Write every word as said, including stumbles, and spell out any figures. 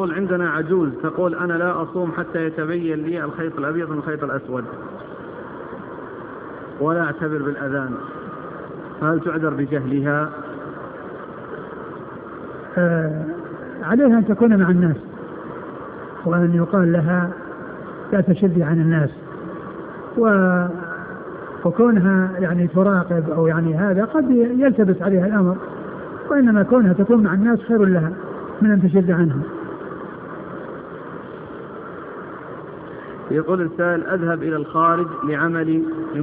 يقول عندنا عجوز تقول أنا لا أصوم حتى يتبين لي الخيط الأبيض من الخيط الأسود ولا أعتبر بالأذان، فهل تعذر بجهلها؟ آه عليها أن تكون مع الناس، وأن يقال لها لا تشذي عن الناس، و وكونها يعني تراقب أو يعني هذا قد يلتبس عليها الأمر، وإنما كونها تكون مع الناس خير لها من أن تشذ عنهم. يقول السائل أذهب إلى الخارج لعملي